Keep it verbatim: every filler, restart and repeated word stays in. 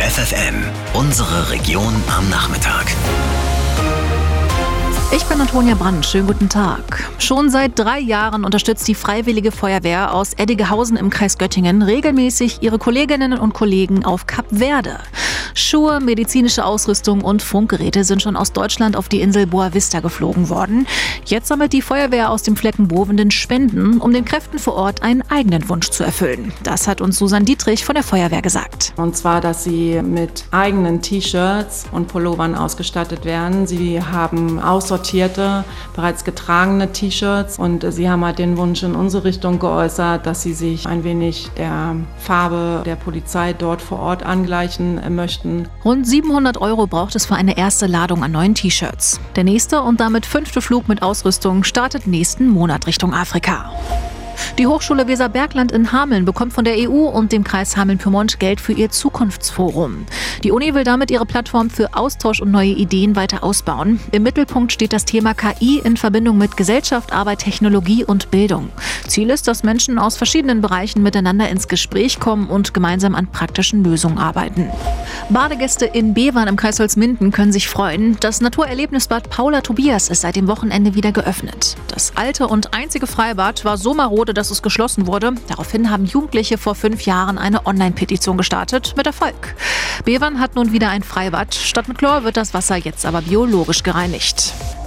F F M, unsere Region am Nachmittag. Ich bin Antonia Brandt, schönen guten Tag. Schon seit drei Jahren unterstützt die Freiwillige Feuerwehr aus Eddingehausen im Kreis Göttingen regelmäßig ihre Kolleginnen und Kollegen auf Kap Verde. Schuhe, medizinische Ausrüstung und Funkgeräte sind schon aus Deutschland auf die Insel Boa Vista geflogen worden. Jetzt sammelt die Feuerwehr aus dem Flecken Bovenden Spenden, um den Kräften vor Ort einen eigenen Wunsch zu erfüllen. Das hat uns Susanne Dietrich von der Feuerwehr gesagt. Und zwar, dass sie mit eigenen T-Shirts und Pullovern ausgestattet werden. Sie haben aussortierte, bereits getragene T-Shirts und sie haben halt den Wunsch in unsere Richtung geäußert, dass sie sich ein wenig der Farbe der Polizei dort vor Ort angleichen möchten. Rund siebenhundert Euro braucht es für eine erste Ladung an neuen T-Shirts. Der nächste und damit fünfte Flug mit Ausrüstung startet nächsten Monat Richtung Afrika. Die Hochschule Weserbergland in Hameln bekommt von der E U und dem Kreis Hameln-Pyrmont Geld für ihr Zukunftsforum. Die Uni will damit ihre Plattform für Austausch und neue Ideen weiter ausbauen. Im Mittelpunkt steht das Thema K I in Verbindung mit Gesellschaft, Arbeit, Technologie und Bildung. Ziel ist, dass Menschen aus verschiedenen Bereichen miteinander ins Gespräch kommen und gemeinsam an praktischen Lösungen arbeiten. Badegäste in Bevern im Kreis Holzminden können sich freuen. Das Naturerlebnisbad Paula Tobias ist seit dem Wochenende wieder geöffnet. Das alte und einzige Freibad war so marode, dass es geschlossen wurde. Daraufhin haben Jugendliche vor fünf Jahren eine Online-Petition gestartet, mit Erfolg. Bevern hat nun wieder ein Freibad. Statt mit Chlor wird das Wasser jetzt aber biologisch gereinigt.